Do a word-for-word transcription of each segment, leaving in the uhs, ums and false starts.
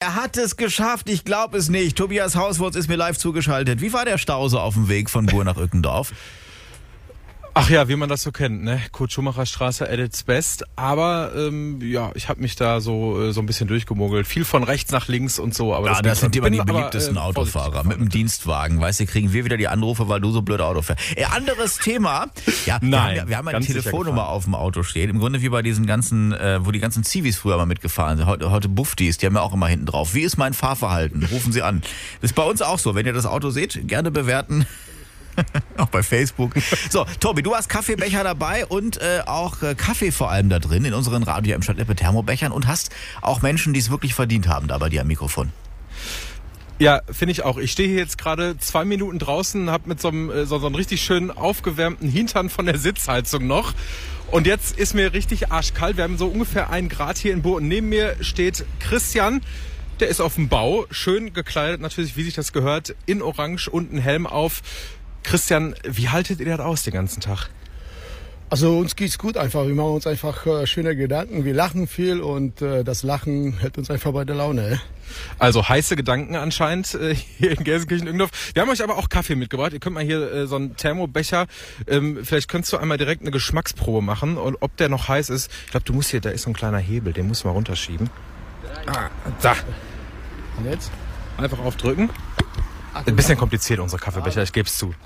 Er hat es geschafft, ich glaube es nicht. Tobias Hauswurz ist mir live zugeschaltet. Wie war der Stau so auf dem Weg von Buhr nach Ückendorf? Ach ja, wie man das so kennt, ne? Kurt-Schumacher-Straße at its best. Aber ähm, ja, ich habe mich da so so ein bisschen durchgemogelt. Viel von rechts nach links und so. Aber ja, das, das sind immer die aber, beliebtesten äh, Autofahrer mit dem Dienstwagen. Weißt du, kriegen wir wieder die Anrufe, weil du so blöd Auto fährst. Äh, anderes Thema. Ja, Nein, wir haben, ja, wir haben eine Telefonnummer auf dem Auto stehen. Im Grunde wie bei diesen ganzen, äh, wo die ganzen Zivis früher mal mitgefahren sind. Heute, heute Buffdies, die haben ja auch immer hinten drauf. Wie ist mein Fahrverhalten? Rufen Sie an. Das ist bei uns auch so. Wenn ihr das Auto seht, gerne bewerten. Auch bei Facebook. So, Tobi, du hast Kaffeebecher dabei und äh, auch äh, Kaffee vor allem da drin in unseren Radio M Stadtlippe Thermobechern und hast auch Menschen, die es wirklich verdient haben, da bei dir am Mikrofon. Ja, finde ich auch. Ich stehe hier jetzt gerade zwei Minuten draußen, habe mit so einem, so, so einem richtig schön aufgewärmten Hintern von der Sitzheizung noch. Und jetzt ist mir richtig arschkalt. Wir haben so ungefähr einen Grad hier in Buhr. Und neben mir steht Christian. Der ist auf dem Bau, schön gekleidet, natürlich, wie sich das gehört, in Orange und einen Helm auf. Christian, wie haltet ihr das aus den ganzen Tag? Also uns geht's gut einfach. Wir machen uns einfach äh, schöne Gedanken. Wir lachen viel und äh, das Lachen hält uns einfach bei der Laune. Äh? Also heiße Gedanken anscheinend äh, hier in Gelsenkirchen-Ückendorf. Wir haben euch aber auch Kaffee mitgebracht. Ihr könnt mal hier äh, so einen Thermobecher. Ähm, vielleicht könntest du einmal direkt eine Geschmacksprobe machen und ob der noch heiß ist. Ich glaube, du musst hier, da ist so ein kleiner Hebel, den musst du mal runterschieben. Ah, da. Und jetzt? Einfach aufdrücken. Ein bisschen kompliziert, unsere Kaffeebecher, ich gebe es zu.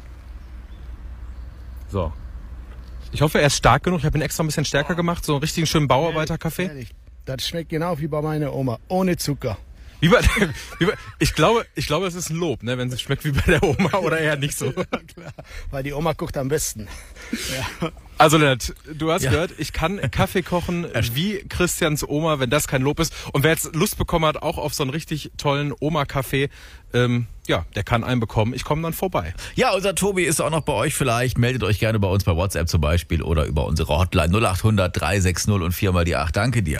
So. Ich hoffe, er ist stark genug. Ich habe ihn extra ein bisschen stärker gemacht. So einen richtigen schönen Bauarbeiterkaffee. Das schmeckt genau wie bei meiner Oma. Ohne Zucker. Wie bei, wie bei, ich glaube, ich glaube, es ist ein Lob, ne, wenn es schmeckt wie bei der Oma oder eher nicht so. Ja, klar. Weil die Oma kocht am besten. Ja. Also Lennart, du hast Ja. gehört, ich kann Kaffee kochen wie Christians Oma, wenn das kein Lob ist. Und wer jetzt Lust bekommen hat, auch auf so einen richtig tollen Oma-Kaffee, ähm, ja, der kann einen bekommen. Ich komme dann vorbei. Ja, unser Tobi ist auch noch bei euch vielleicht. Meldet euch gerne bei uns bei WhatsApp zum Beispiel oder über unsere Hotline null acht hundert drei sechs null und vier mal die acht. Danke dir.